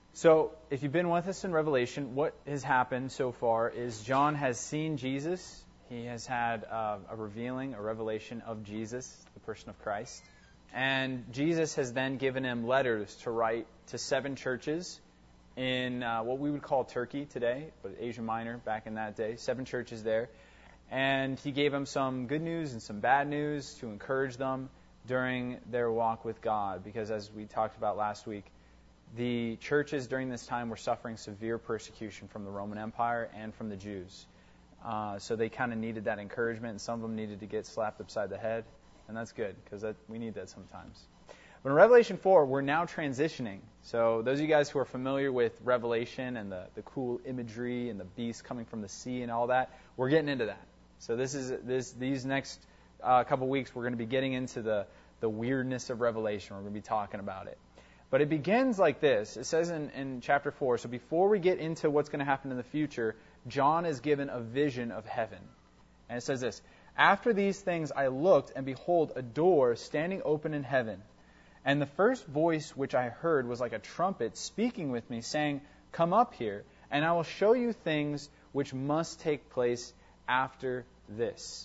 So, if you've been with us in Revelation, what has happened so far is John has seen Jesus. He has had a revelation of Jesus, the person of Christ. And Jesus has then given him letters to write to 7 churches in what we would call Turkey today, but Asia Minor back in that day, 7 churches there. And he gave them some good news and some bad news to encourage them during their walk with God. Because as we talked about last week, the churches during this time were suffering severe persecution from the Roman Empire and from the Jews. So they kind of needed that encouragement, and some of them needed to get slapped upside the head. And that's good, because we need that sometimes. But in Revelation 4, we're now transitioning. So those of you guys who are familiar with Revelation and the cool imagery and the beast coming from the sea and all that, we're getting into that. So these next couple weeks, we're going to be getting into the weirdness of Revelation. We're going to be talking about it. But it begins like this. It says in chapter 4, so before we get into what's going to happen in the future, John is given a vision of heaven. And it says this, "After these things I looked, and behold, a door standing open in heaven. And the first voice which I heard was like a trumpet speaking with me, saying, 'Come up here, and I will show you things which must take place after this.'"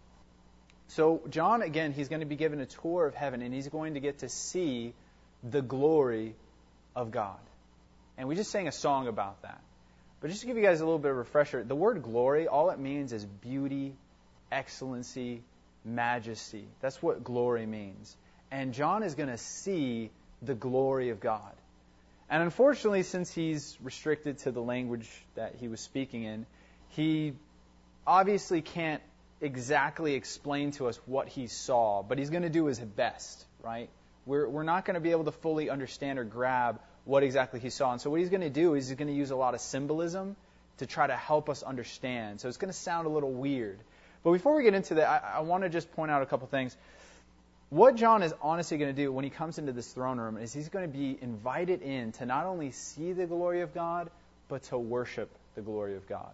So John, again, he's going to be given a tour of heaven, and he's going to get to see the glory of God. And we just sang a song about that. But just to give you guys a little bit of a refresher, the word glory, all it means is beauty, excellency, majesty. That's what glory means. And John is going to see the glory of God. And unfortunately, since he's restricted to the language that he was speaking in, he obviously can't exactly explain to us what he saw, but he's going to do his best, right? We're not going to be able to fully understand or grab what exactly he saw. And so what he's going to do is he's going to use a lot of symbolism to try to help us understand. So it's going to sound a little weird. But before we get into that, I want to just point out a couple things. What John is honestly going to do when he comes into this throne room is he's going to be invited in to not only see the glory of God, but to worship the glory of God.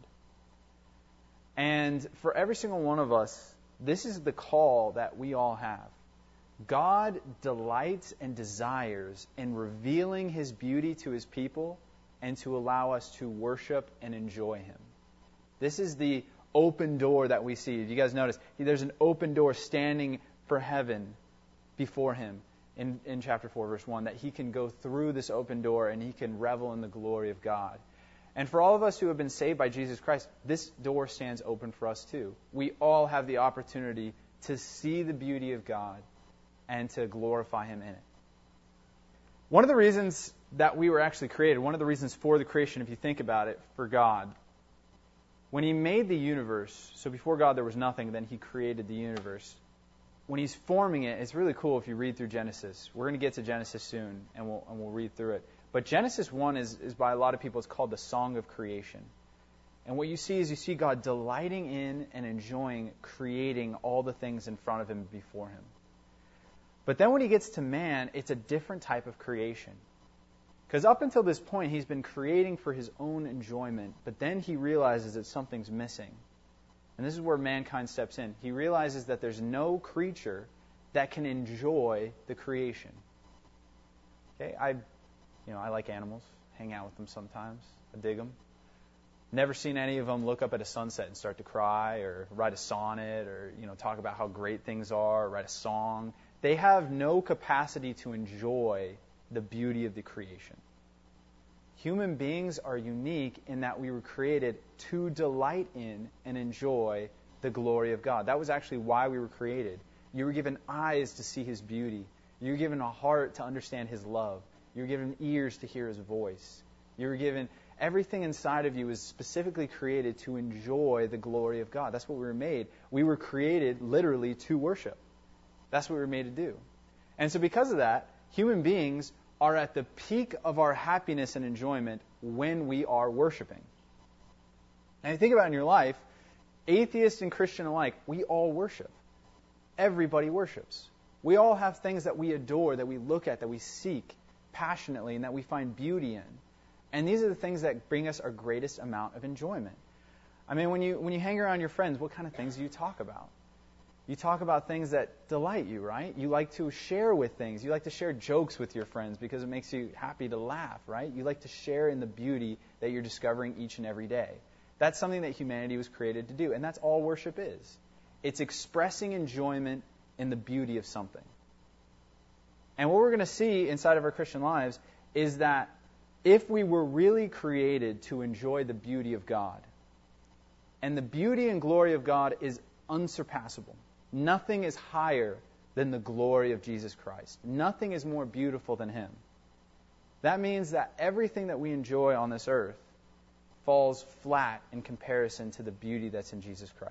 And for every single one of us, this is the call that we all have. God delights and desires in revealing His beauty to His people and to allow us to worship and enjoy Him. This is the open door that we see. You guys notice, there's an open door standing for heaven before Him in chapter 4, verse 1, that He can go through this open door and He can revel in the glory of God. And for all of us who have been saved by Jesus Christ, this door stands open for us too. We all have the opportunity to see the beauty of God and to glorify Him in it. One of the reasons that we were actually created, one of the reasons for the creation, if you think about it, for God, when He made the universe, so before God there was nothing, then He created the universe. When He's forming it, it's really cool if you read through Genesis. We're going to get to Genesis soon, and we'll read through it. But Genesis 1 is by a lot of people, it's called the Song of Creation. And what you see is you see God delighting in and enjoying creating all the things in front of Him, before Him. But then when He gets to man, it's a different type of creation. Because up until this point, He's been creating for His own enjoyment, but then He realizes that something's missing. And this is where mankind steps in. He realizes that there's no creature that can enjoy the creation. Okay, I like animals, hang out with them sometimes, I dig them. Never seen any of them look up at a sunset and start to cry, or write a sonnet, or talk about how great things are, or write a song. They have no capacity to enjoy the beauty of the creation. Human beings are unique in that we were created to delight in and enjoy the glory of God. That was actually why we were created. You were given eyes to see His beauty. You were given a heart to understand His love. You were given ears to hear His voice. You were given everything inside of you is specifically created to enjoy the glory of God. That's what we were made. We were created literally to worship. That's what we were made to do. And so because of that, human beings are at the peak of our happiness and enjoyment when we are worshiping. And you think about it in your life, atheist and Christian alike, we all worship. Everybody worships. We all have things that we adore, that we look at, that we seek passionately, and that we find beauty in. And these are the things that bring us our greatest amount of enjoyment. I mean, when you hang around your friends, what kind of things do you talk about? You talk about things that delight you, right? You like to share with things. You like to share jokes with your friends because it makes you happy to laugh, right? You like to share in the beauty that you're discovering each and every day. That's something that humanity was created to do, and that's all worship is. It's expressing enjoyment in the beauty of something. And what we're going to see inside of our Christian lives is that if we were really created to enjoy the beauty of God, and the beauty and glory of God is unsurpassable. Nothing is higher than the glory of Jesus Christ. Nothing is more beautiful than Him. That means that everything that we enjoy on this earth falls flat in comparison to the beauty that's in Jesus Christ.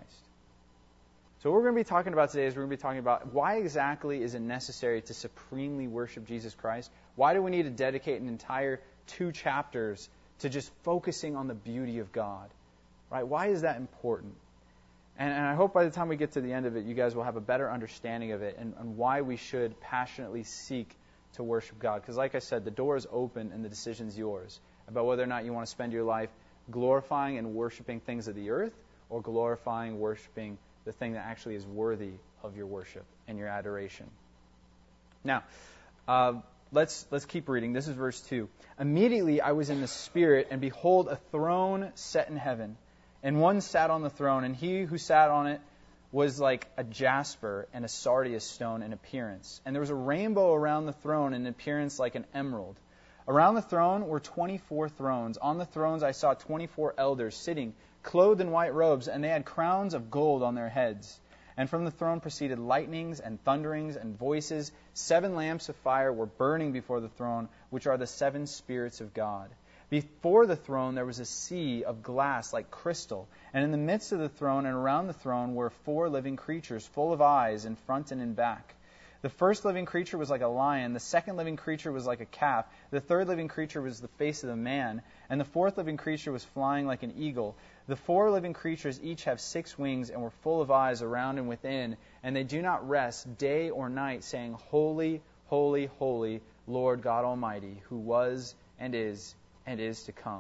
So what we're going to be talking about today is we're going to be talking about why exactly is it necessary to supremely worship Jesus Christ? Why do we need to dedicate an entire 2 chapters to just focusing on the beauty of God? Right? Why is that important? And I hope by the time we get to the end of it, you guys will have a better understanding of it and why we should passionately seek to worship God. Because like I said, the door is open and the decision's yours about whether or not you want to spend your life glorifying and worshiping things of the earth or glorifying, worshiping the thing that actually is worthy of your worship and your adoration. Now, let's keep reading. This is verse 2. Immediately I was in the Spirit, and behold, a throne set in heaven. And one sat on the throne, and he who sat on it was like a jasper and a sardius stone in appearance. And there was a rainbow around the throne in appearance like an emerald. Around the throne were 24 thrones. On the thrones I saw 24 elders sitting, clothed in white robes, and they had crowns of gold on their heads. And from the throne proceeded lightnings and thunderings and voices. 7 lamps of fire were burning before the throne, which are the 7 spirits of God. Before the throne there was a sea of glass like crystal, and in the midst of the throne and around the throne were 4 living creatures, full of eyes in front and in back. The first living creature was like a lion, the second living creature was like a calf, the third living creature was the face of a man, and the fourth living creature was flying like an eagle. The 4 living creatures each have 6 wings and were full of eyes around and within, and they do not rest day or night, saying, Holy, holy, holy, Lord God Almighty, who was and is to come.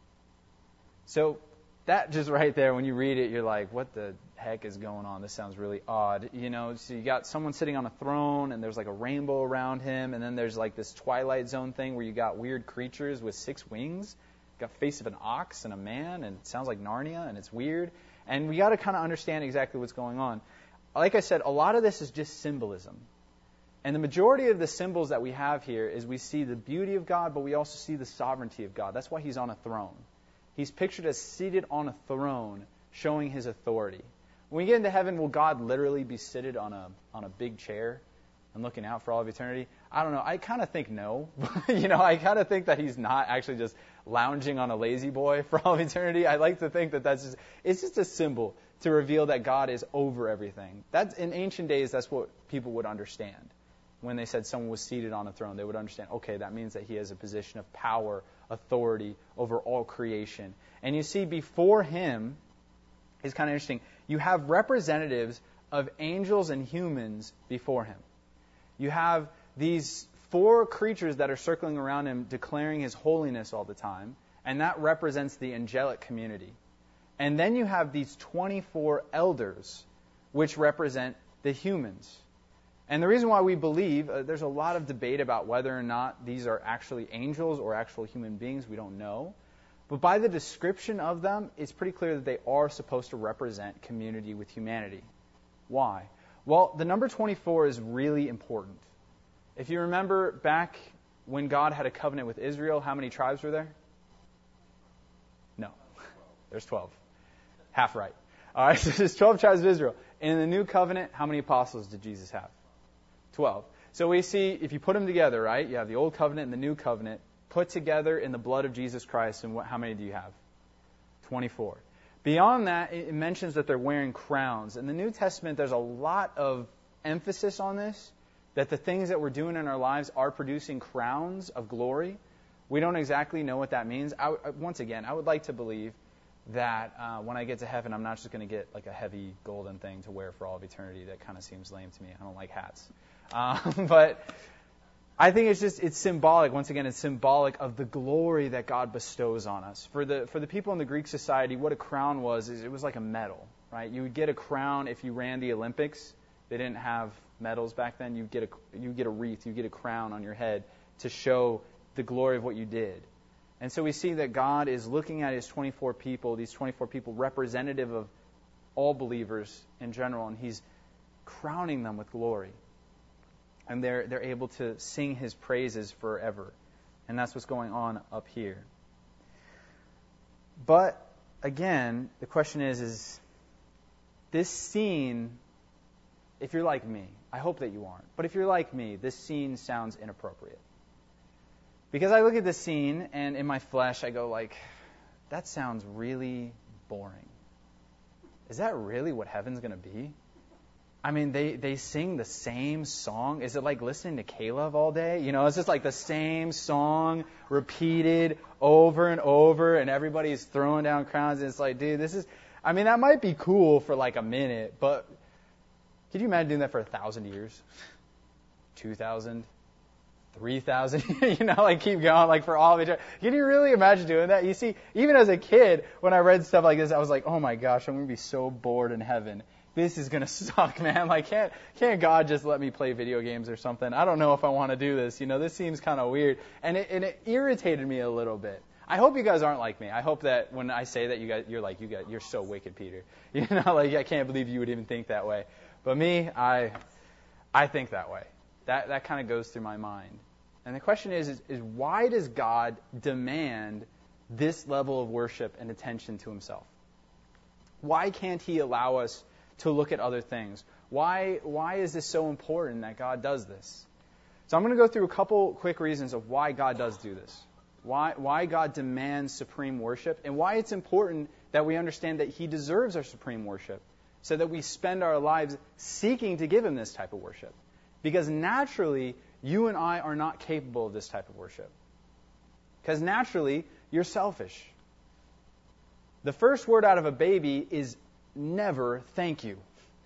So that just right there, when you read it, you're like, what the heck is going on? This sounds really odd. You know, so you got someone sitting on a throne, and there's like a rainbow around him, and then there's like this Twilight Zone thing where you got weird creatures with 6 wings. You got face of an ox and a man, and it sounds like Narnia, and it's weird. And we got to kind of understand exactly what's going on. Like I said, a lot of this is just symbolism. And the majority of the symbols that we have here is we see the beauty of God, but we also see the sovereignty of God. That's why He's on a throne. He's pictured as seated on a throne, showing His authority. When we get into heaven, will God literally be seated on a big chair and looking out for all of eternity? I don't know. I kind of think no. I kind of think that He's not actually just lounging on a lazy boy for all of eternity. I like to think that it's just a symbol to reveal that God is over everything. That's, in ancient days, that's what people would understand. When they said someone was seated on a throne, they would understand, okay, that means that He has a position of power, authority over all creation. And you see, before Him, it's kind of interesting, you have representatives of angels and humans before Him. You have these 4 creatures that are circling around Him, declaring His holiness all the time, and that represents the angelic community. And then you have these 24 elders, which represent the humans. And the reason why we believe, there's a lot of debate about whether or not these are actually angels or actual human beings. We don't know. But by the description of them, it's pretty clear that they are supposed to represent community with humanity. Why? Well, the number 24 is really important. If you remember back when God had a covenant with Israel, how many tribes were there? No. There's 12. Half right. All right, so there's 12 tribes of Israel. In the new covenant, how many apostles did Jesus have? 12. So we see, if you put them together, right, you have the old covenant and the new covenant put together in the blood of Jesus Christ, and how many do you have? 24. Beyond that, it mentions that they're wearing crowns. In the New Testament, there's a lot of emphasis on this, that the things that we're doing in our lives are producing crowns of glory. We don't exactly know what that means. Once again, I would like to believe that when I get to heaven, I'm not just going to get like a heavy golden thing to wear for all of eternity. That kind of seems lame to me. I don't like hats. But I think it's symbolic. Once again, it's symbolic of the glory that God bestows on us. For the people in the Greek society, what a crown was, is it was like a medal, right? You would get a crown if you ran the Olympics. They didn't have medals back then. You get a wreath, you get a crown on your head to show the glory of what you did. And so we see that God is looking at his 24 people, these 24 people representative of all believers in general, and he's crowning them with glory. And they're able to sing his praises forever. And that's what's going on up here. But again, the question is this scene, if you're like me, I hope that you aren't, but if you're like me, this scene sounds inappropriate. Because I look at this scene, and in my flesh, I go like, that sounds really boring. Is that really what heaven's going to be? I mean, they sing the same song. Is it like listening to Caleb all day? You know, it's just like the same song repeated over and over, and everybody's throwing down crowns, and it's like, dude, that might be cool for like a minute, but could you imagine doing that for 1,000 years? 2,000? 3,000? You know, like keep going, like for all of eternity. Can you really imagine doing that? You see, even as a kid, when I read stuff like this, I was like, oh my gosh, I'm going to be so bored in heaven. This is going to suck, man. Like, can't God just let me play video games or something? I don't know if I want to do this. You know, this seems kind of weird. And it irritated me a little bit. I hope you guys aren't like me. I hope that when I say that, you're so wicked, Peter. You know, like, I can't believe you would even think that way. But me, I think that way. That kind of goes through my mind. And the question is why does God demand this level of worship and attention to himself? Why can't he allow us to look at other things? Why is this so important that God does this? So I'm going to go through a couple quick reasons of why God does do this. Why God demands supreme worship, and why it's important that we understand that he deserves our supreme worship, so that we spend our lives seeking to give him this type of worship. Because naturally, you and I are not capable of this type of worship. Because naturally, you're selfish. The first word out of a baby is never thank you.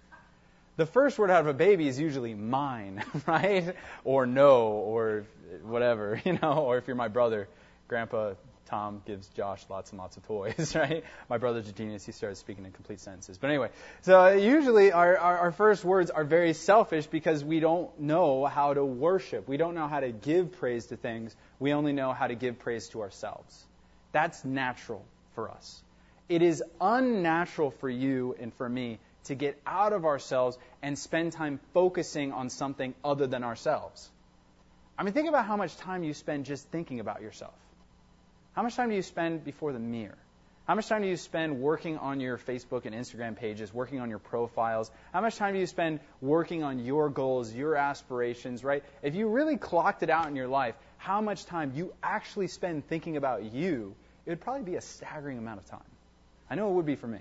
The first word out of a baby is usually mine, right? Or no, or whatever, you know, or if you're my brother, Grandpa Tom gives Josh lots and lots of toys, right? My brother's a genius. He started speaking in complete sentences. But anyway, so usually our first words are very selfish because we don't know how to worship. We don't know how to give praise to things. We only know how to give praise to ourselves. That's natural for us. It is unnatural for you and for me to get out of ourselves and spend time focusing on something other than ourselves. I mean, think about how much time you spend just thinking about yourself. How much time do you spend before the mirror? How much time do you spend working on your Facebook and Instagram pages, working on your profiles? How much time do you spend working on your goals, your aspirations, right? If you really clocked it out in your life, how much time you actually spend thinking about you, it would probably be a staggering amount of time. I know it would be for me.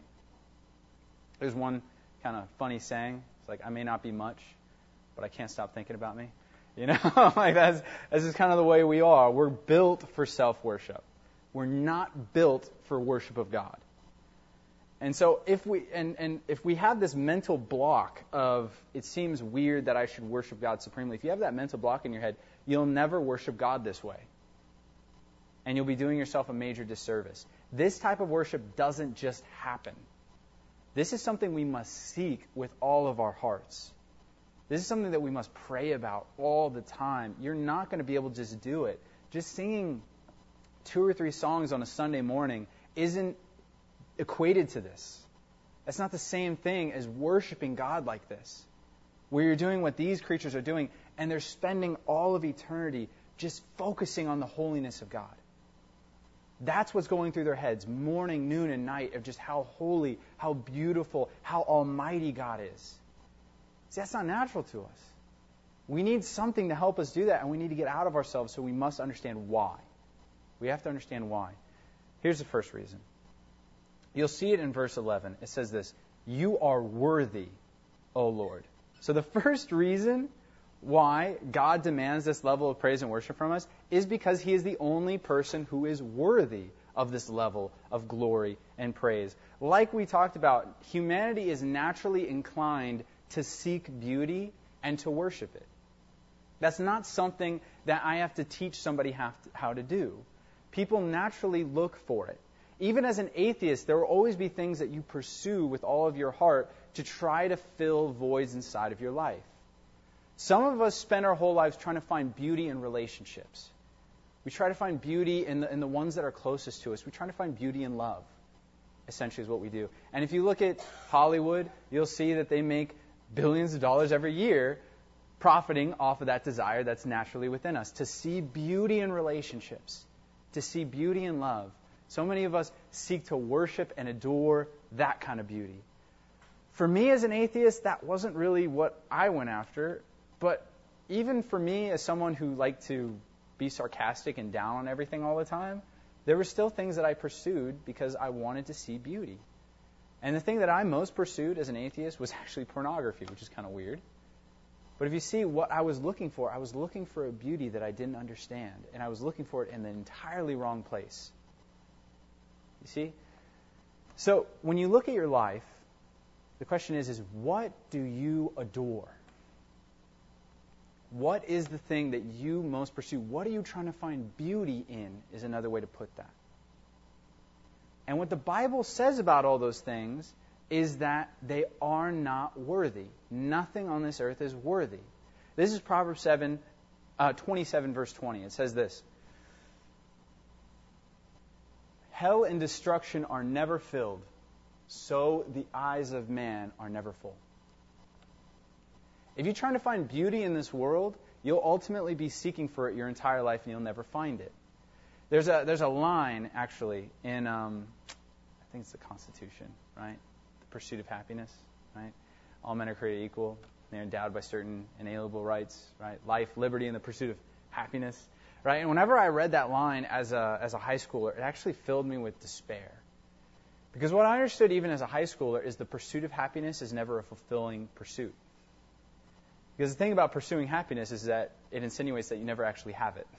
There's one kind of funny saying. It's like, I may not be much, but I can't stop thinking about me. You know, like that's just kind of the way we are. We're built for self-worship. We're not built for worship of God. And so if we have this mental block of, it seems weird that I should worship God supremely, if you have that mental block in your head, you'll never worship God this way. And you'll be doing yourself a major disservice. This type of worship doesn't just happen. This is something we must seek with all of our hearts. This is something that we must pray about all the time. You're not going to be able to just do it. Just singing 2 or 3 songs on a Sunday morning isn't equated to this. That's not the same thing as worshiping God like this, where you're doing what these creatures are doing, and they're spending all of eternity just focusing on the holiness of God. That's what's going through their heads, morning, noon, and night, of just how holy, how beautiful, how almighty God is. See, that's not natural to us. We need something to help us do that, and we need to get out of ourselves, so we must understand why. We have to understand why. Here's the first reason. You'll see it in verse 11. It says this, "You are worthy, O Lord." So the first reason why God demands this level of praise and worship from us is because he is the only person who is worthy of this level of glory and praise. Like we talked about, humanity is naturally inclined to seek beauty and to worship it. That's not something that I have to teach somebody how to do. People naturally look for it. Even as an atheist, there will always be things that you pursue with all of your heart to try to fill voids inside of your life. Some of us spend our whole lives trying to find beauty in relationships. We try to find beauty in the ones that are closest to us. We try to find beauty in love, essentially is what we do. And if you look at Hollywood, you'll see that they make billions of dollars every year profiting off of that desire that's naturally within us, to see beauty in relationships, to see beauty in love. So many of us seek to worship and adore that kind of beauty. For me as an atheist, that wasn't really what I went after. But even for me as someone who liked to be sarcastic and down on everything all the time, there were still things that I pursued because I wanted to see beauty. And the thing that I most pursued as an atheist was actually pornography, which is kind of weird. But if you see what I was looking for a beauty that I didn't understand. And I was looking for it in the entirely wrong place. You see? So when you look at your life, the question is what do you adore? What is the thing that you most pursue? What are you trying to find beauty in is another way to put that. And what the Bible says about all those things is that they are not worthy. Nothing on this earth is worthy. This is Proverbs 27, verse 20. It says this: Hell and destruction are never filled, so the eyes of man are never full. If you're trying to find beauty in this world, you'll ultimately be seeking for it your entire life and you'll never find it. There's a line, actually, in, I think it's the Constitution, right? The pursuit of happiness, right? All men are created equal. They're endowed by certain inalienable rights, right? Life, liberty, and the pursuit of happiness, right? And whenever I read that line as a high schooler, it actually filled me with despair. Because what I understood even as a high schooler is the pursuit of happiness is never a fulfilling pursuit. Because the thing about pursuing happiness is that it insinuates that you never actually have it.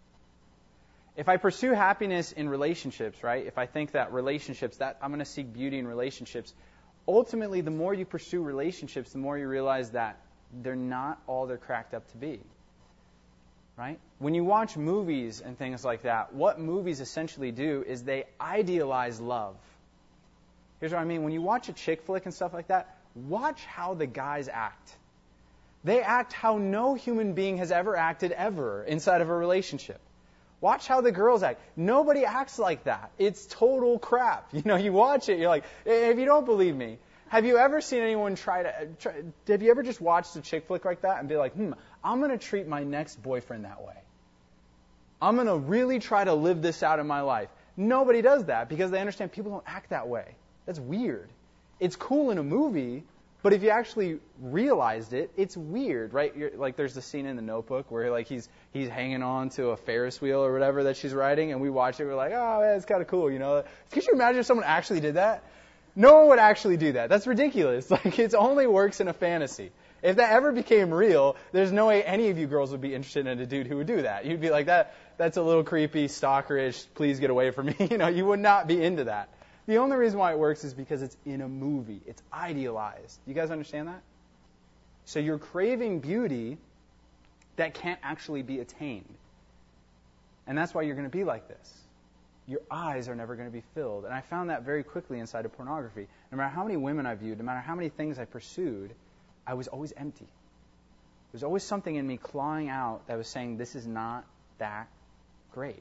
If I pursue happiness in relationships, right? If I think that relationships, that I'm going to seek beauty in relationships, ultimately the more you pursue relationships, the more you realize that they're not all they're cracked up to be. Right? When you watch movies and things like that, what movies essentially do is they idealize love. Here's what I mean. When you watch a chick flick and stuff like that, watch how the guys act. They act how no human being has ever acted ever inside of a relationship. Watch how the girls act. Nobody acts like that. It's total crap. You watch it, you're like, if you don't believe me, have you ever seen anyone have you ever just watched a chick flick like that and be like, I'm going to treat my next boyfriend that way. I'm going to really try to live this out in my life. Nobody does that because they understand people don't act that way. That's weird. It's cool in a movie, but if you actually realized it, it's weird, right? Like there's the scene in The Notebook where like he's hanging on to a Ferris wheel or whatever that she's riding, and we watch it, we're like, oh man, it's kind of cool, Could you imagine if someone actually did that? No one would actually do that. That's ridiculous. Like it only works in a fantasy. If that ever became real, there's no way any of you girls would be interested in a dude who would do that. You'd be like, that's a little creepy, stalkerish, please get away from me. You would not be into that. The only reason why it works is because it's in a movie. It's idealized. You guys understand that? So you're craving beauty that can't actually be attained. And that's why you're going to be like this. Your eyes are never going to be filled. And I found that very quickly inside of pornography. No matter how many women I viewed, no matter how many things I pursued, I was always empty. There's always something in me clawing out that was saying, this is not that great.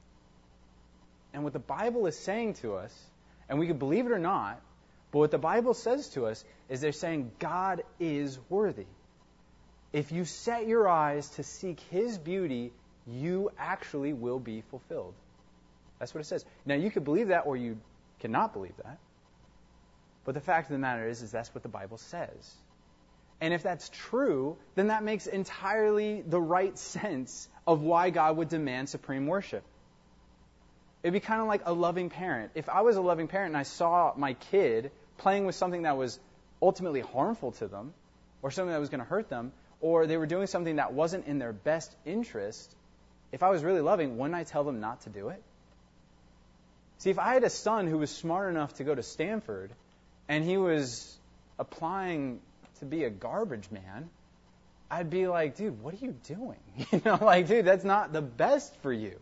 And what the Bible is saying to us, and we can believe it or not, but what the Bible says to us is they're saying God is worthy. If you set your eyes to seek His beauty, you actually will be fulfilled. That's what it says. Now, you could believe that or you cannot believe that. But the fact of the matter is that's what the Bible says. And if that's true, then that makes entirely the right sense of why God would demand supreme worship. It'd be kind of like a loving parent. If I was a loving parent and I saw my kid playing with something that was ultimately harmful to them, or something that was going to hurt them, or they were doing something that wasn't in their best interest, if I was really loving, wouldn't I tell them not to do it? See, if I had a son who was smart enough to go to Stanford, and he was applying to be a garbage man, I'd be like, dude, what are you doing? Dude, that's not the best for you.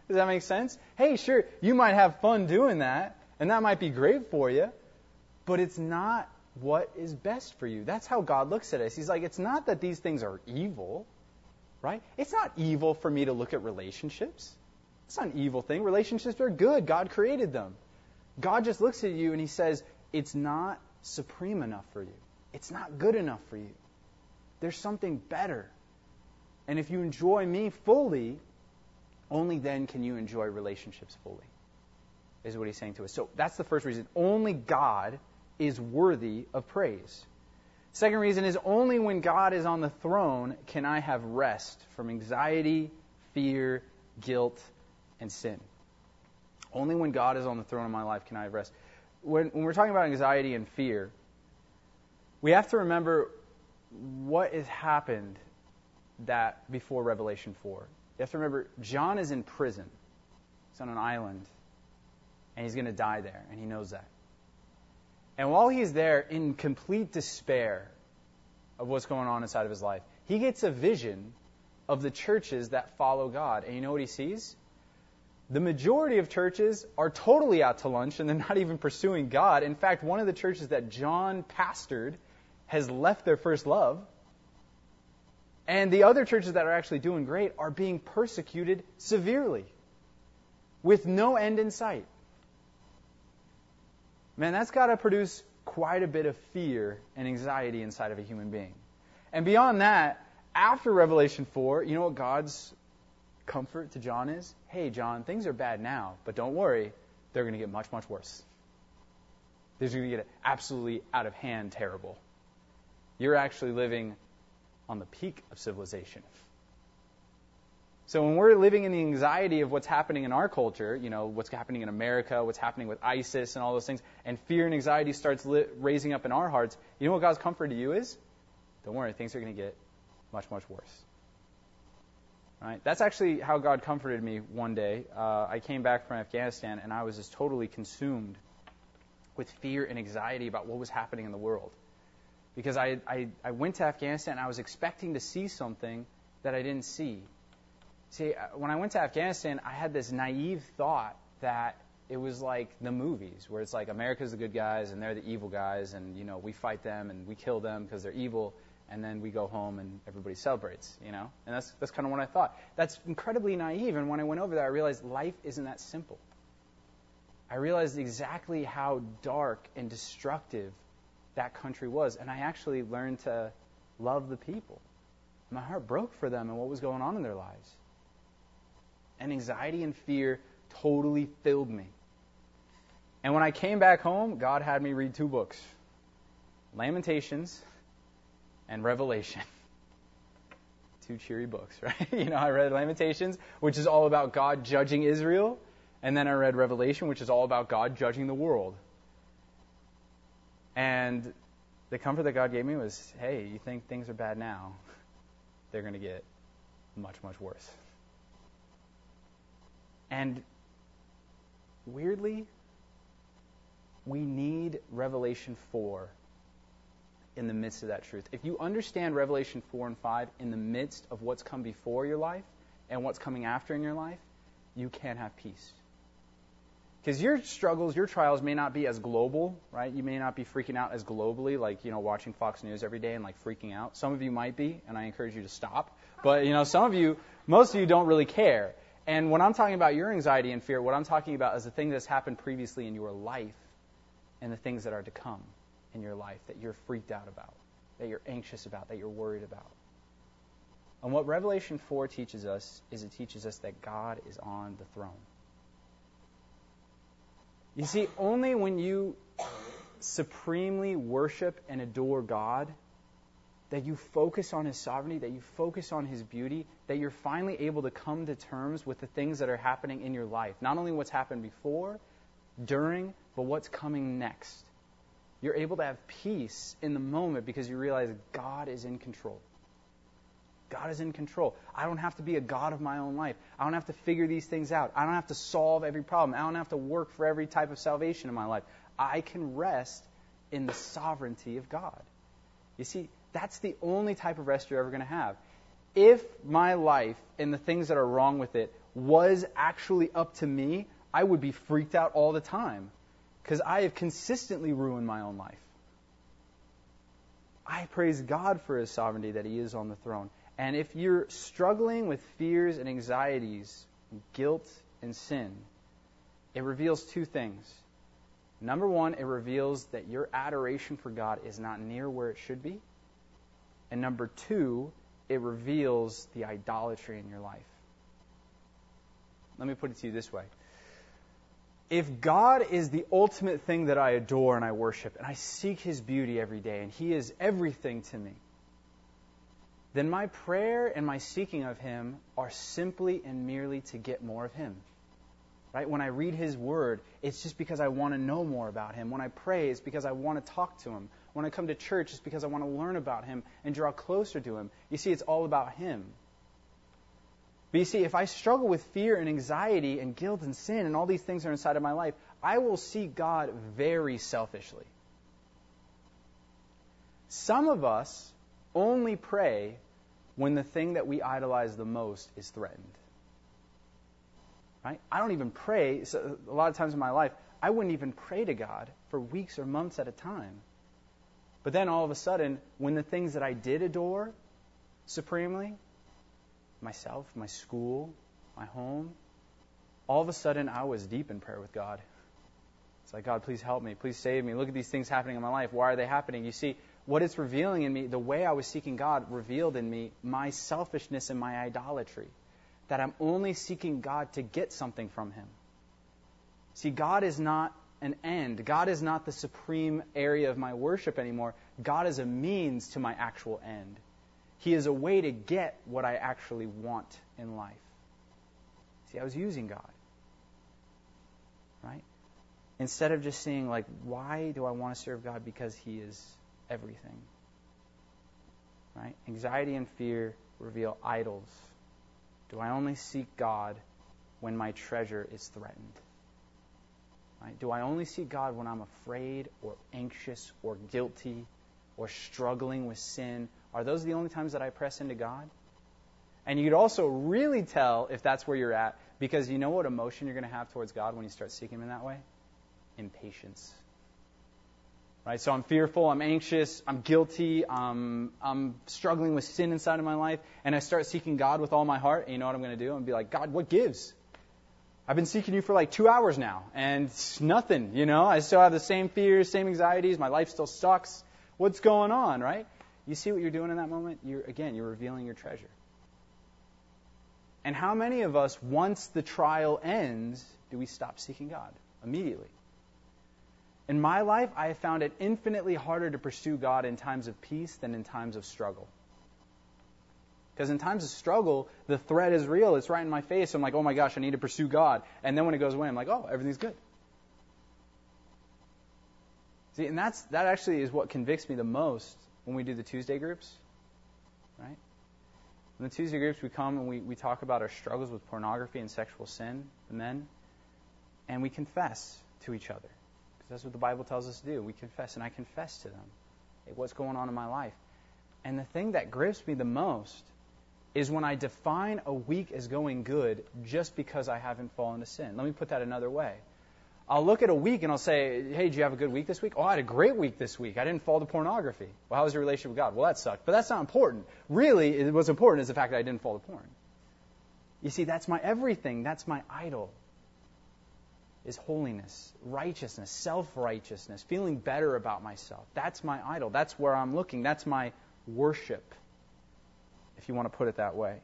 Does that make sense? Hey, sure, you might have fun doing that, and that might be great for you, but it's not what is best for you. That's how God looks at us. He's like, it's not that these things are evil, right? It's not evil for me to look at relationships. It's not an evil thing. Relationships are good. God created them. God just looks at you and he says, it's not supreme enough for you. It's not good enough for you. There's something better. And if you enjoy me fully, only then can you enjoy relationships fully, is what he's saying to us. So that's the first reason. Only God is worthy of praise. Second reason is only when God is on the throne can I have rest from anxiety, fear, guilt, and sin. Only when God is on the throne of my life can I have rest. When we're talking about anxiety and fear, we have to remember what has happened that before Revelation 4. You have to remember, John is in prison. He's on an island, and he's going to die there, and he knows that. And while he's there in complete despair of what's going on inside of his life, he gets a vision of the churches that follow God. And you know what he sees? The majority of churches are totally out to lunch, and they're not even pursuing God. In fact, one of the churches that John pastored has left their first love. And the other churches that are actually doing great are being persecuted severely with no end in sight. Man, that's got to produce quite a bit of fear and anxiety inside of a human being. And beyond that, after Revelation 4, you know what God's comfort to John is? Hey, John, things are bad now, but don't worry, they're going to get much, much worse. They're going to get absolutely out of hand terrible. You're actually living on the peak of civilization. So when we're living in the anxiety of what's happening in our culture, you know, what's happening in America, what's happening with ISIS and all those things, and fear and anxiety starts raising up in our hearts, you know what God's comfort to you is? Don't worry, things are going to get much, much worse. Right? That's actually how God comforted me one day. I came back from Afghanistan, and I was just totally consumed with fear and anxiety about what was happening in the world. Because I went to Afghanistan, and I was expecting to see something that I didn't see. See, when I went to Afghanistan, I had this naive thought that it was like the movies, where it's like America's the good guys, and they're the evil guys, and, you know, we fight them, and we kill them because they're evil, and then we go home and everybody celebrates, you know? And that's kind of what I thought. That's incredibly naive, and when I went over there, I realized life isn't that simple. I realized exactly how dark and destructive that country was, and I actually learned to love the people. My heart broke for them and what was going on in their lives. And anxiety and fear totally filled me. And when I came back home, God had me read 2 books, Lamentations and Revelation. 2 cheery books, right? You know, I read Lamentations, which is all about God judging Israel, and then I read Revelation, which is all about God judging the world. And the comfort that God gave me was, hey, you think things are bad now? They're going to get much, much worse. And weirdly, we need Revelation 4 in the midst of that truth. If you understand Revelation 4 and 5 in the midst of what's come before your life and what's coming after in your life, you can have peace. Because your struggles, your trials may not be as global, right? You may not be freaking out as globally, like, you know, watching Fox News every day and, like, freaking out. Some of you might be, and I encourage you to stop. But, you know, most of you don't really care. And when I'm talking about your anxiety and fear, what I'm talking about is the thing that's happened previously in your life and the things that are to come in your life that you're freaked out about, that you're anxious about, that you're worried about. And what Revelation 4 teaches us is it teaches us that God is on the throne. You see, only when you supremely worship and adore God, that you focus on His sovereignty, that you focus on His beauty, that you're finally able to come to terms with the things that are happening in your life. Not only what's happened before, during, but what's coming next. You're able to have peace in the moment because you realize God is in control. God is in control. I don't have to be a God of my own life. I don't have to figure these things out. I don't have to solve every problem. I don't have to work for every type of salvation in my life. I can rest in the sovereignty of God. You see, that's the only type of rest you're ever going to have. If my life and the things that are wrong with it was actually up to me, I would be freaked out all the time because I have consistently ruined my own life. I praise God for His sovereignty that He is on the throne. And if you're struggling with fears and anxieties, guilt and sin, it reveals two things. Number one, it reveals that your adoration for God is not near where it should be. And number two, it reveals the idolatry in your life. Let me put it to you this way. If God is the ultimate thing that I adore and I worship, and I seek His beauty every day, and He is everything to me, then my prayer and my seeking of Him are simply and merely to get more of Him. Right? When I read His Word, it's just because I want to know more about Him. When I pray, it's because I want to talk to Him. When I come to church, it's because I want to learn about Him and draw closer to Him. You see, it's all about Him. But you see, if I struggle with fear and anxiety and guilt and sin and all these things are inside of my life, I will seek God very selfishly. Some of us only pray when the thing that we idolize the most is threatened. Right? I don't even pray. So a lot of times in my life, I wouldn't even pray to God for weeks or months at a time. But then all of a sudden, when the things that I did adore supremely, myself, my school, my home, all of a sudden I was deep in prayer with God. It's like, God, please help me. Please save me. Look at these things happening in my life. Why are they happening? You see, what it's revealing in me, the way I was seeking God revealed in me my selfishness and my idolatry. That I'm only seeking God to get something from Him. See, God is not an end. God is not the supreme area of my worship anymore. God is a means to my actual end. He is a way to get what I actually want in life. See, I was using God. Right? Instead of just saying, like, why do I want to serve God? Because He is everything. Right? Anxiety and fear reveal idols. Do I only seek God when my treasure is threatened? Right? Do I only seek God when I'm afraid or anxious or guilty or struggling with sin? Are those the only times that I press into God? And you could also really tell if that's where you're at, because you know what emotion you're going to have towards God when you start seeking Him in that way? Impatience. Right? So I'm fearful, I'm anxious, I'm guilty, I'm struggling with sin inside of my life, and I start seeking God with all my heart, and you know what I'm going to do? I'm going to be like, God, what gives? I've been seeking You for like 2 hours now, and it's nothing, you know? I still have the same fears, same anxieties, my life still sucks. What's going on, right? You see what you're doing in that moment? You're revealing your treasure. And how many of us, once the trial ends, do we stop seeking God? Immediately. In my life, I have found it infinitely harder to pursue God in times of peace than in times of struggle. Because in times of struggle, the threat is real. It's right in my face. I'm like, oh my gosh, I need to pursue God. And then when it goes away, I'm like, oh, everything's good. See, and that actually is what convicts me the most when we do the Tuesday groups. Right? In the Tuesday groups, we come and we talk about our struggles with pornography and sexual sin, the men, and we confess to each other. That's what the Bible tells us to do. We confess, and I confess to them what's going on in my life. And the thing that grips me the most is when I define a week as going good just because I haven't fallen to sin. Let me put that another way. I'll look at a week and I'll say, hey, did you have a good week this week? Oh, I had a great week this week. I didn't fall to pornography. Well, how was your relationship with God? Well, that sucked. But that's not important. Really, what's important is the fact that I didn't fall to porn. You see, that's my everything. That's my idol. Is holiness, righteousness, self-righteousness, feeling better about myself. That's my idol. That's where I'm looking. That's my worship, if you want to put it that way.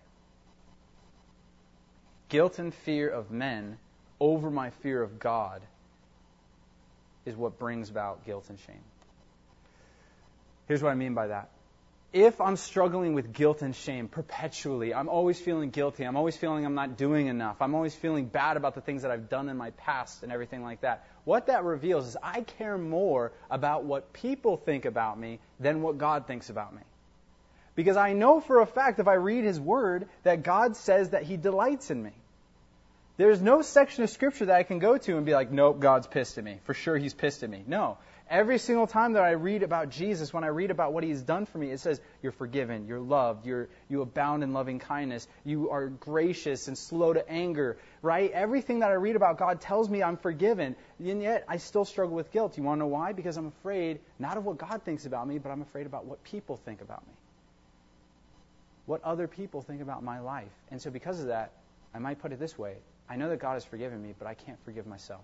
Guilt and fear of men over my fear of God is what brings about guilt and shame. Here's what I mean by that. If I'm struggling with guilt and shame perpetually, I'm always feeling guilty, I'm always feeling I'm not doing enough, I'm always feeling bad about the things that I've done in my past and everything like that, what that reveals is I care more about what people think about me than what God thinks about me. Because I know for a fact, if I read His Word, that God says that He delights in me. There's no section of Scripture that I can go to and be like, nope, God's pissed at me. For sure He's pissed at me. No. Every single time that I read about Jesus, when I read about what He's done for me, it says, you're forgiven, you're loved, you abound in loving kindness, you are gracious and slow to anger, right? Everything that I read about God tells me I'm forgiven, and yet I still struggle with guilt. You want to know why? Because I'm afraid, not of what God thinks about me, but I'm afraid about what people think about me. What other people think about my life. And so because of that, I might put it this way. I know that God has forgiven me, but I can't forgive myself.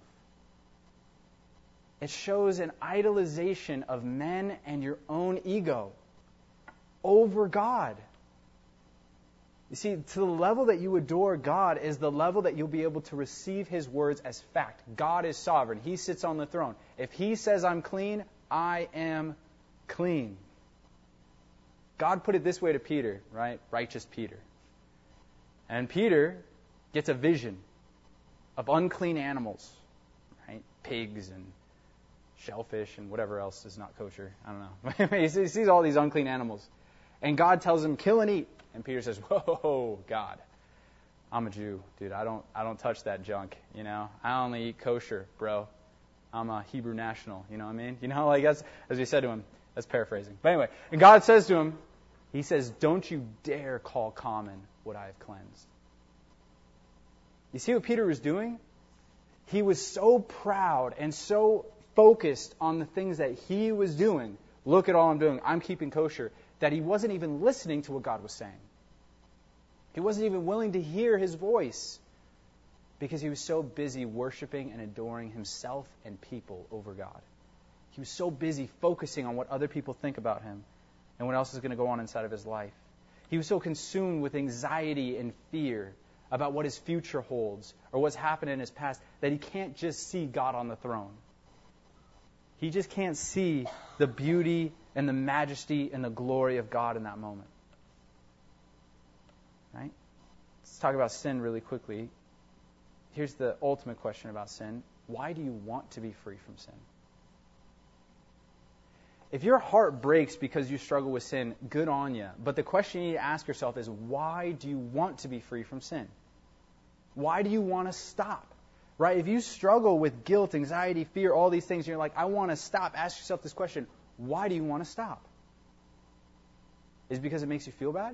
It shows an idolization of men and your own ego over God. You see, to the level that you adore God is the level that you'll be able to receive His words as fact. God is sovereign. He sits on the throne. If He says I'm clean, I am clean. God put it this way to Peter, right? Righteous Peter. And Peter gets a vision of unclean animals, right? Pigs and shellfish and whatever else is not kosher. I don't know. He sees all these unclean animals. And God tells him, kill and eat. And Peter says, whoa, God, I'm a Jew, dude. I don't touch that junk, you know. I only eat kosher, bro. I'm a Hebrew national, you know what I mean? You know, like that's, as we said to him, that's paraphrasing. But anyway, and God says to him, He says, don't you dare call common what I have cleansed. You see what Peter was doing? He was so proud and so focused on the things that he was doing. Look at all I'm doing. I'm keeping kosher. That he wasn't even listening to what God was saying. He wasn't even willing to hear His voice because he was so busy worshiping and adoring himself and people over God. He was so busy focusing on what other people think about him and what else is going to go on inside of his life. He was so consumed with anxiety and fear about what his future holds or what's happened in his past that he can't just see God on the throne. He just can't see the beauty and the majesty and the glory of God in that moment. Right? Let's talk about sin really quickly. Here's the ultimate question about sin. Why do you want to be free from sin? If your heart breaks because you struggle with sin, good on you. But the question you need to ask yourself is, why do you want to be free from sin? Why do you want to stop? Right? If you struggle with guilt, anxiety, fear, all these things, and you're like, I want to stop, ask yourself this question, why do you want to stop? Is it because it makes you feel bad?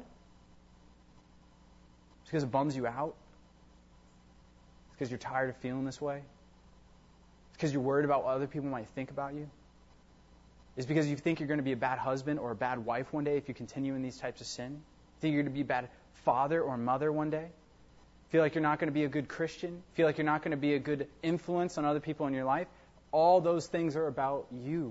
It's because it bums you out? It's because you're tired of feeling this way? It's because you're worried about what other people might think about you? Is it because you think you're going to be a bad husband or a bad wife one day if you continue in these types of sin? You think you're going to be a bad father or mother one day? Feel like you're not going to be a good Christian? Feel like you're not going to be a good influence on other people in your life? All those things are about you.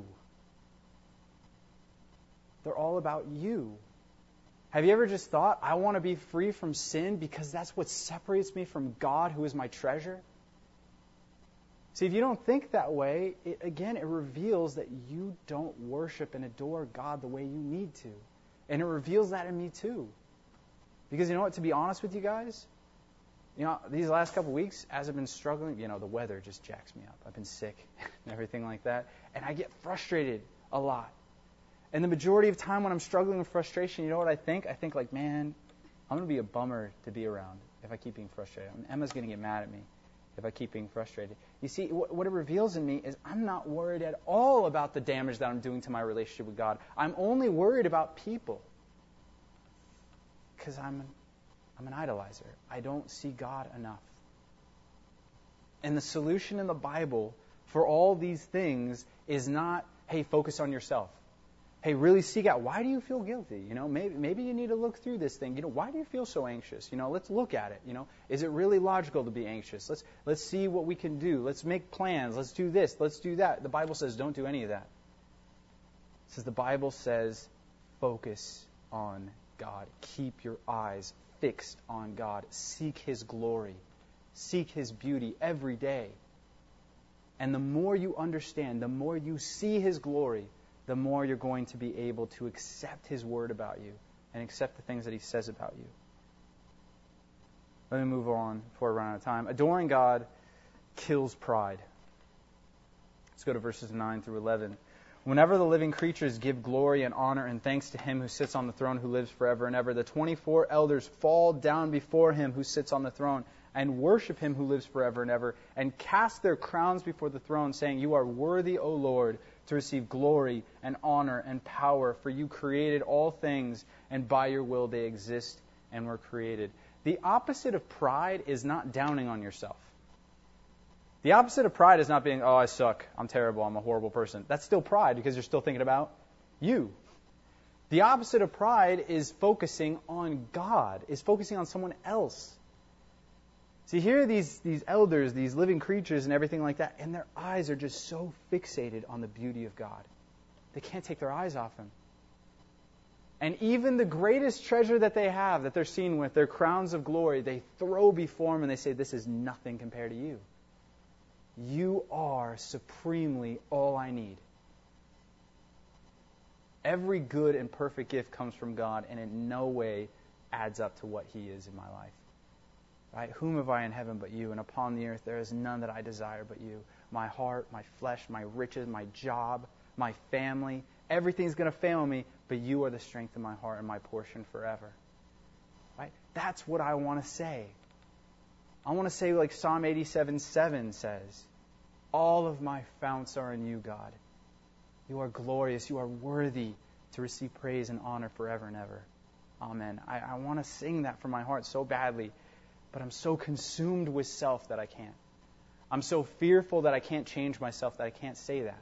They're all about you. Have you ever just thought, I want to be free from sin because that's what separates me from God, who is my treasure? See, if you don't think that way, it reveals that you don't worship and adore God the way you need to. And it reveals that in me too. Because you know what, to be honest with you guys, these last couple of weeks, as I've been struggling, the weather just jacks me up. I've been sick and everything like that. And I get frustrated a lot. And the majority of time when I'm struggling with frustration, you know what I think? I think like, man, I'm going to be a bummer to be around if I keep being frustrated. Emma's going to get mad at me if I keep being frustrated. You see, what it reveals in me is I'm not worried at all about the damage that I'm doing to my relationship with God. I'm only worried about people. Because I'm an idolizer. I don't see God enough. And the solution in the Bible for all these things is not, hey, focus on yourself. Hey, really seek out, why do you feel guilty? Maybe you need to look through this thing. Why do you feel so anxious? Let's look at it. Is it really logical to be anxious? Let's see what we can do. Let's make plans. Let's do this. Let's do that. The Bible says don't do any of that. It says the Bible says focus on God. Keep your eyes fixed on God. Seek His glory. Seek His beauty every day. And the more you understand, the more you see His glory, the more you're going to be able to accept His word about you and accept the things that He says about you. Let me move on before I run out of time. Adoring God kills pride. Let's go to verses 9 through 11. Whenever the living creatures give glory and honor and thanks to him who sits on the throne, who lives forever and ever, the 24 elders fall down before him who sits on the throne and worship him who lives forever and ever, and cast their crowns before the throne, saying, "You are worthy, O Lord, to receive glory and honor and power, for you created all things, and by your will they exist and were created." The opposite of pride is not downing on yourself. The opposite of pride is not being, "Oh, I suck, I'm terrible, I'm a horrible person." That's still pride because you're still thinking about you. The opposite of pride is focusing on God, is focusing on someone else. See, here are these elders, these living creatures and everything like that, and their eyes are just so fixated on the beauty of God. They can't take their eyes off him. And even the greatest treasure that they have, that they're seen with, their crowns of glory, they throw before him and they say, "This is nothing compared to you. You are supremely all I need." Every good and perfect gift comes from God, and in no way adds up to what he is in my life. Right? "Whom have I in heaven but you? And upon the earth there is none that I desire but you." My heart, my flesh, my riches, my job, my family, everything's going to fail me, but you are the strength of my heart and my portion forever. Right? That's what I want to say. I want to say like Psalm 87:7 says, "All of my founts are in you, God. You are glorious. You are worthy to receive praise and honor forever and ever. Amen." I want to sing that from my heart so badly, but I'm so consumed with self that I can't. I'm so fearful that I can't change myself that I can't say that.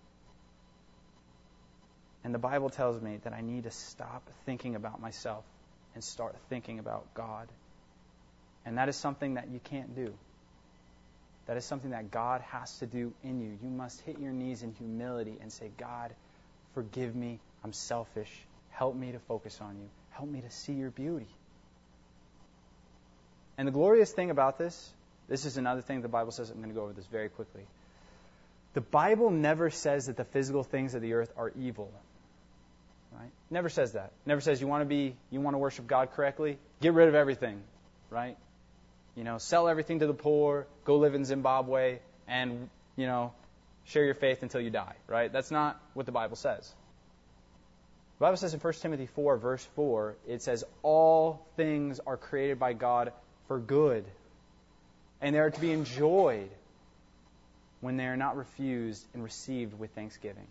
And the Bible tells me that I need to stop thinking about myself and start thinking about God. And that is something that you can't do. That is something that God has to do in you. You must hit your knees in humility and say, "God, forgive me. I'm selfish. Help me to focus on you. Help me to see your beauty." And the glorious thing about this is another thing the Bible says. I'm going to go over this very quickly. The Bible never says that the physical things of the earth are evil. Right? Never says that. Never says you want to worship God correctly, get rid of everything, right? Sell everything to the poor, go live in Zimbabwe, and, share your faith until you die, right? That's not what the Bible says. The Bible says in 1 Timothy 4, verse 4, it says, "All things are created by God for good, and they are to be enjoyed when they are not refused and received with thanksgiving."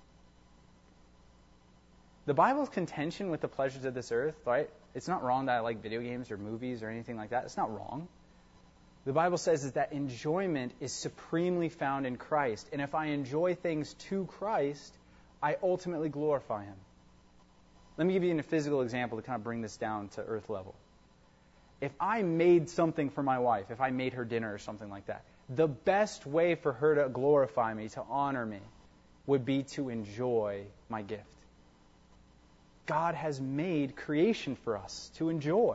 The Bible's contention with the pleasures of this earth, right? It's not wrong that I like video games or movies or anything like that. It's not wrong. The Bible says is that enjoyment is supremely found in Christ. And if I enjoy things to Christ, I ultimately glorify him. Let me give you a physical example to kind of bring this down to earth level. If I made something for my wife, if I made her dinner or something like that, the best way for her to glorify me, to honor me, would be to enjoy my gift. God has made creation for us to enjoy.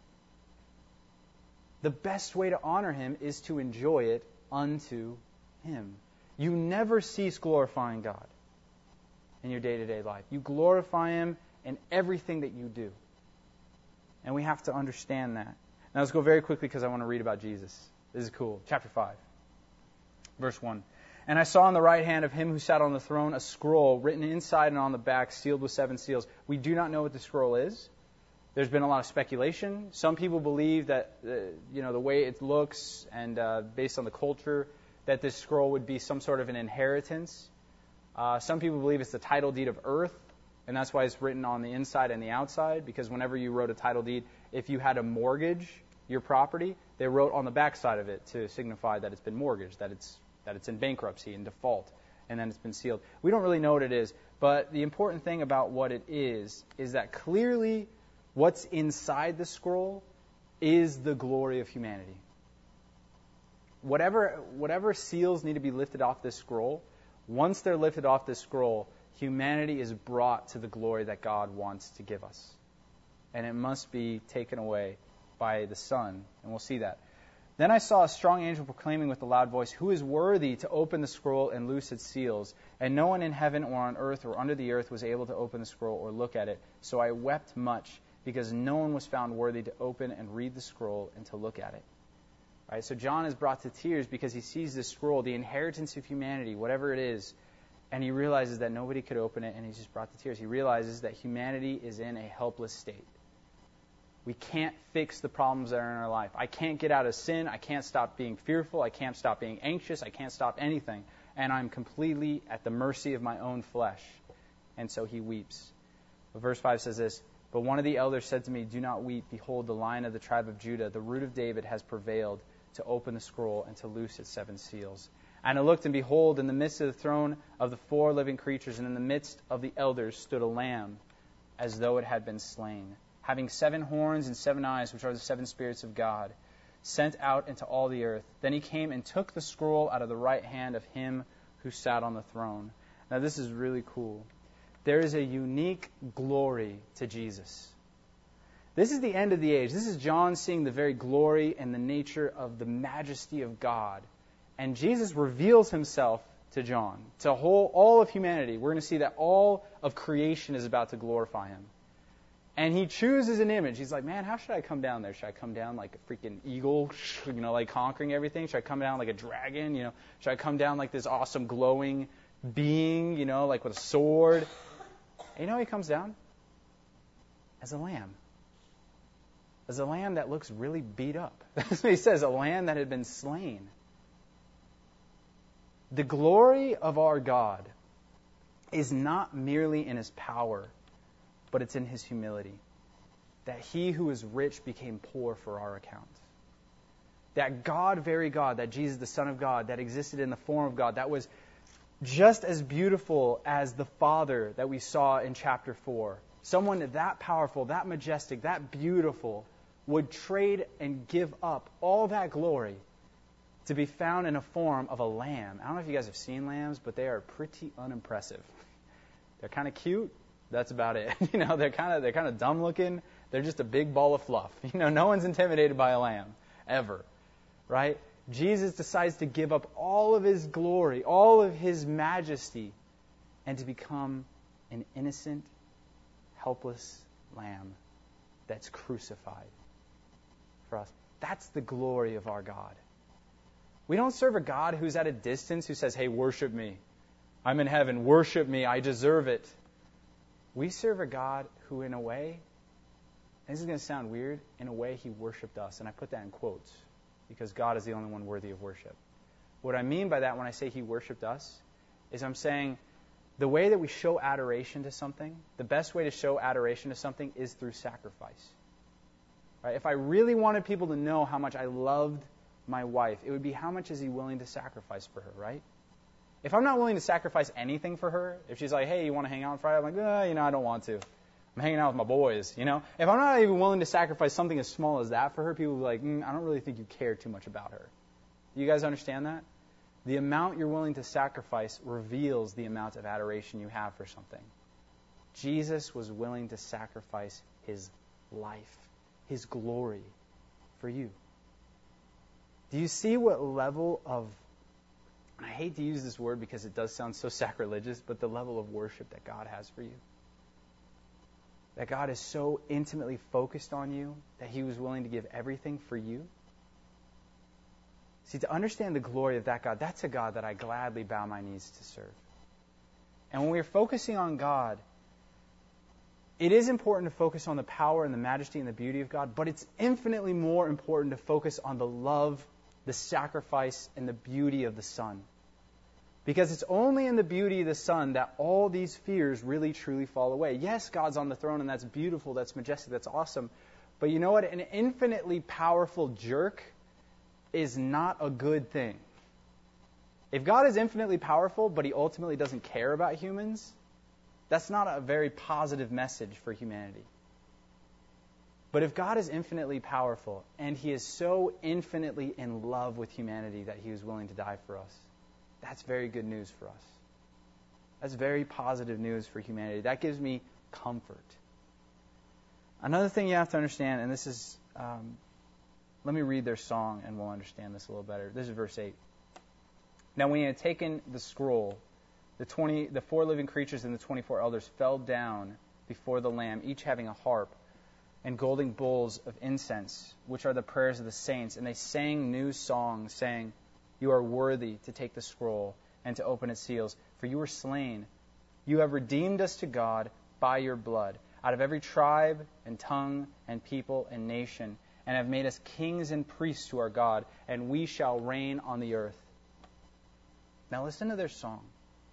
The best way to honor him is to enjoy it unto him. You never cease glorifying God in your day-to-day life. You glorify him in everything that you do. And we have to understand that. Now let's go very quickly because I want to read about Jesus. This is cool. Chapter 5, verse 1. "And I saw on the right hand of him who sat on the throne a scroll written inside and on the back, sealed with 7 seals. We do not know what the scroll is. There's been a lot of speculation. Some people believe that, the way it looks and based on the culture, that this scroll would be some sort of an inheritance. Some people believe it's the title deed of earth, and that's why it's written on the inside and the outside, because whenever you wrote a title deed, if you had to mortgage your property, they wrote on the back side of it to signify that it's been mortgaged, that it's in bankruptcy, in default, and then it's been sealed. We don't really know what it is, but the important thing about what it is that clearly what's inside the scroll is the glory of humanity. Whatever seals need to be lifted off this scroll, once they're lifted off this scroll, humanity is brought to the glory that God wants to give us. And it must be taken away by the Son, and we'll see that. Then I saw a strong angel proclaiming with a loud voice, "Who is worthy to open the scroll and loose its seals?" And no one in heaven or on earth or under the earth was able to open the scroll or look at it. So I wept much, because no one was found worthy to open and read the scroll and to look at it. Right, so John is brought to tears because he sees this scroll, the inheritance of humanity, whatever it is, And he realizes that nobody could open it, and he's just brought to tears. He realizes that humanity is in a helpless state. We can't fix the problems that are in our life. I can't get out of sin. I can't stop being fearful. I can't stop being anxious. I can't stop anything. And I'm completely at the mercy of my own flesh. And so he weeps. But verse 5 says this, "But one of the elders said to me, 'Do not weep. Behold, the Lion of the tribe of Judah, the Root of David, has prevailed to open the scroll and to loose its 7 seals.' And I looked, and behold, in the midst of the throne of the 4 living creatures, and in the midst of the elders, stood a lamb, as though it had been slain, having 7 horns and 7 eyes, which are the 7 spirits of God, sent out into all the earth. Then he came and took the scroll out of the right hand of him who sat on the throne." Now this is really cool. There is a unique glory to Jesus. This is the end of the age. This is John seeing the very glory and the nature of the majesty of God. And Jesus reveals himself to John, to all of humanity. We're going to see that all of creation is about to glorify him. And he chooses an image. He's like, man, how should I come down there? Should I come down like a freaking eagle, like conquering everything? Should I come down like a dragon? Should I come down like this awesome glowing being, like with a sword? And he comes down as a lamb. As a lamb that looks really beat up. That's what he says, a lamb that had been slain. The glory of our God is not merely in his power, but it's in his humility. That he who is rich became poor for our account. That God, very God, that Jesus, the Son of God, that existed in the form of God, that was just as beautiful as the Father that we saw in chapter 4. Someone that powerful, that majestic, that beautiful would trade and give up all that glory to be found in a form of a lamb. I don't know if you guys have seen lambs, but they are pretty unimpressive. They're kind of cute. That's about it. They're kind of dumb looking. They're just a big ball of fluff. No one's intimidated by a lamb ever, right? Jesus decides to give up all of his glory, all of his majesty, and to become an innocent, helpless lamb that's crucified for us. That's the glory of our God. We don't serve a God who's at a distance, who says, hey, worship me. I'm in heaven. Worship me. I deserve it. We serve a God who, in a way, and this is going to sound weird, in a way he worshipped us. And I put that in quotes because God is the only one worthy of worship. What I mean by that when I say he worshipped us is I'm saying the way that we show adoration to something, the best way to show adoration to something is through sacrifice. Right? If I really wanted people to know how much I loved my wife, it would be how much is he willing to sacrifice for her, right? If I'm not willing to sacrifice anything for her, if she's like, hey, you want to hang out on Friday? I'm like, I don't want to. I'm hanging out with my boys, If I'm not even willing to sacrifice something as small as that for her, people will be like, I don't really think you care too much about her. You guys understand that? The amount you're willing to sacrifice reveals the amount of adoration you have for something. Jesus was willing to sacrifice his life, his glory for you. Do you see what level of, and I hate to use this word because it does sound so sacrilegious, but the level of worship that God has for you? That God is so intimately focused on you that he was willing to give everything for you? See, to understand the glory of that God, that's a God that I gladly bow my knees to serve. And when we're focusing on God, it is important to focus on the power and the majesty and the beauty of God, but it's infinitely more important to focus on the love, the sacrifice, and the beauty of the Son. Because it's only in the beauty of the Son that all these fears really truly fall away. Yes, God's on the throne, and that's beautiful, that's majestic, that's awesome. But you know what? An infinitely powerful jerk is not a good thing. If God is infinitely powerful, but he ultimately doesn't care about humans, that's not a very positive message for humanity. But if God is infinitely powerful, and he is so infinitely in love with humanity that he was willing to die for us, that's very good news for us. That's very positive news for humanity. That gives me comfort. Another thing you have to understand, and this is, let me read their song and we'll understand this a little better. This is verse 8. Now when he had taken the scroll, the 4 living creatures and the 24 elders fell down before the Lamb, each having a harp and golden bowls of incense, which are the prayers of the saints. And they sang new songs, saying, "You are worthy to take the scroll and to open its seals. For you were slain. You have redeemed us to God by your blood, out of every tribe and tongue and people and nation, and have made us kings and priests to our God, and we shall reign on the earth. Now listen to their song.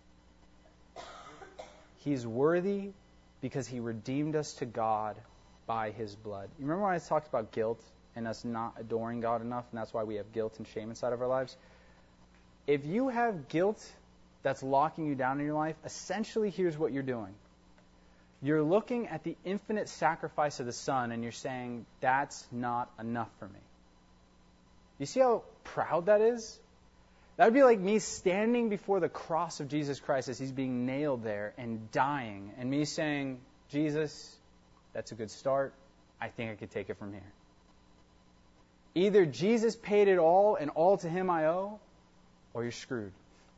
He's worthy because he redeemed us to God by his blood. You remember when I talked about guilt and us not adoring God enough, and that's why we have guilt and shame inside of our lives? If you have guilt that's locking you down in your life, essentially here's what you're doing. You're looking at the infinite sacrifice of the Son and you're saying, that's not enough for me. You see how proud that is? That would be like me standing before the cross of Jesus Christ as he's being nailed there and dying, and me saying, Jesus, that's a good start. I think I could take it from here. Either Jesus paid it all and all to him I owe, or you're screwed.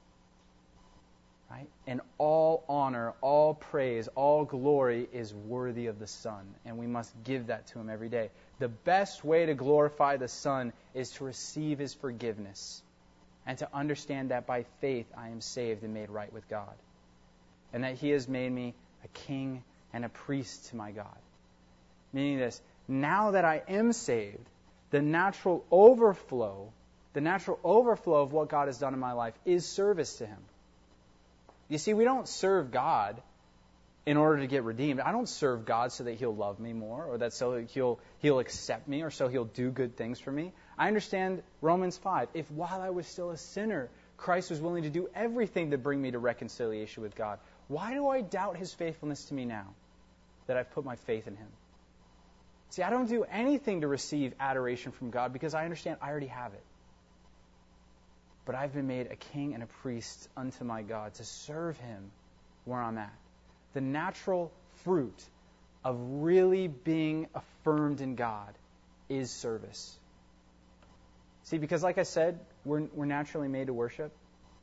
Right? And all honor, all praise, all glory is worthy of the Son, and we must give that to him every day. The best way to glorify the Son is to receive his forgiveness and to understand that by faith I am saved and made right with God, and that he has made me a king and a priest to my God. Meaning this, now that I am saved, the natural overflow of what God has done in my life is service to him. You see, we don't serve God in order to get redeemed. I don't serve God so that he'll love me more, or that so he'll accept me, or so he'll do good things for me. I understand Romans 5. If while I was still a sinner, Christ was willing to do everything to bring me to reconciliation with God, why do I doubt his faithfulness to me now that I've put my faith in him? See, I don't do anything to receive adoration from God because I understand I already have it. But I've been made a king and a priest unto my God to serve him where I'm at. The natural fruit of really being affirmed in God is service. See, because like I said, we're naturally made to worship.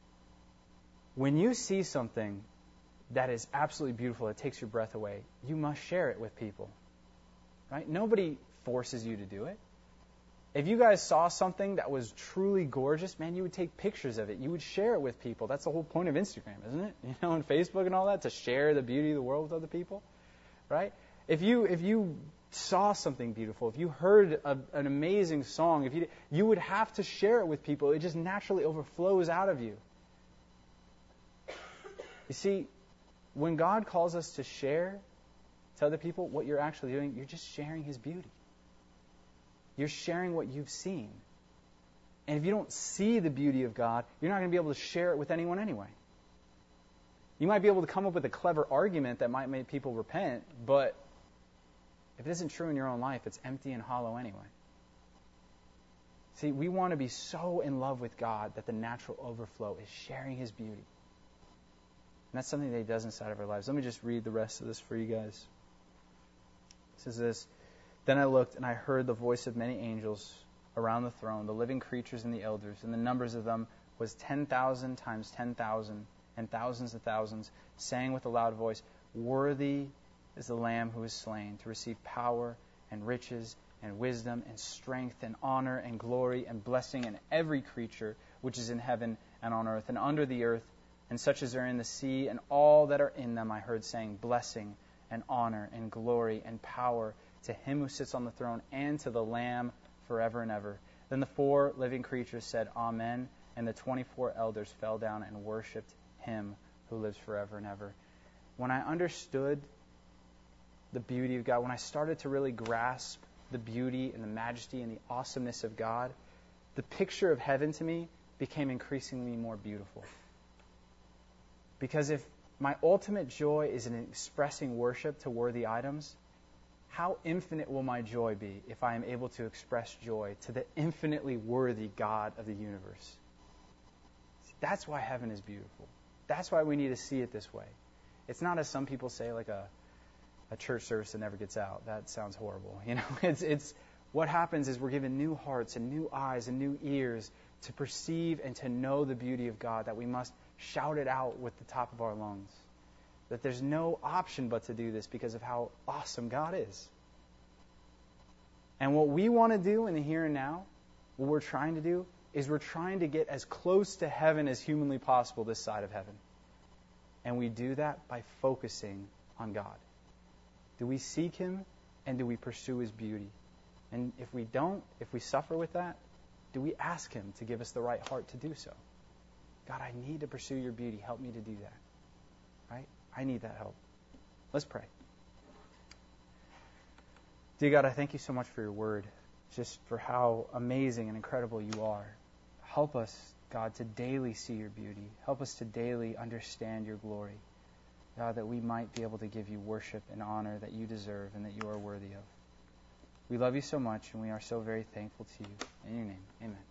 When you see something that is absolutely beautiful, that takes your breath away, you must share it with people. Right? Nobody forces you to do it. If you guys saw something that was truly gorgeous, man, you would take pictures of it. You would share it with people. That's the whole point of Instagram, isn't it? You know, and Facebook and all that, to share the beauty of the world with other people, right? If you saw something beautiful, if you heard an amazing song, you would have to share it with people. It just naturally overflows out of you. You see, when God calls us to share to other people, what you're actually doing, you're just sharing his beauty. You're sharing what you've seen. And if you don't see the beauty of God, you're not going to be able to share it with anyone anyway. You might be able to come up with a clever argument that might make people repent, but if it isn't true in your own life, it's empty and hollow anyway. See, we want to be so in love with God that the natural overflow is sharing his beauty. And that's something that he does inside of our lives. Let me just read the rest of this for you guys. It says this, Then I looked, and I heard the voice of many angels around the throne, the living creatures and the elders, and the numbers of them was 10,000 times 10,000, and thousands of thousands, saying with a loud voice, Worthy is the Lamb who is slain, to receive power and riches and wisdom and strength and honor and glory and blessing and every creature which is in heaven and on earth and under the earth, and such as are in the sea, and all that are in them, I heard saying, Blessing and honor and glory and power to him who sits on the throne and to the Lamb forever and ever. Then the 4 living creatures said, Amen, and the 24 elders fell down and worshipped him who lives forever and ever. When I understood the beauty of God, when I started to really grasp the beauty and the majesty and the awesomeness of God, the picture of heaven to me became increasingly more beautiful. Because if my ultimate joy is in expressing worship to worthy items, how infinite will my joy be if I am able to express joy to the infinitely worthy God of the universe? That's why heaven is beautiful. That's why we need to see it this way. It's not, as some people say, like a church service that never gets out. That sounds horrible. You know, it's what happens is we're given new hearts and new eyes and new ears to perceive and to know the beauty of God, that we must shout it out with the top of our lungs. That there's no option but to do this because of how awesome God is. And what we want to do in the here and now, what we're trying to do, is we're trying to get as close to heaven as humanly possible this side of heaven. And we do that by focusing on God. Do we seek Him, and do we pursue His beauty? And if we don't, if we suffer with that, do we ask Him to give us the right heart to do so? God, I need to pursue your beauty. Help me to do that. Right? I need that help. Let's pray. Dear God, I thank you so much for your word, just for how amazing and incredible you are. Help us, God, to daily see your beauty. Help us to daily understand your glory. God, that we might be able to give you worship and honor that you deserve and that you are worthy of. We love you so much, and we are so very thankful to you. In your name, amen.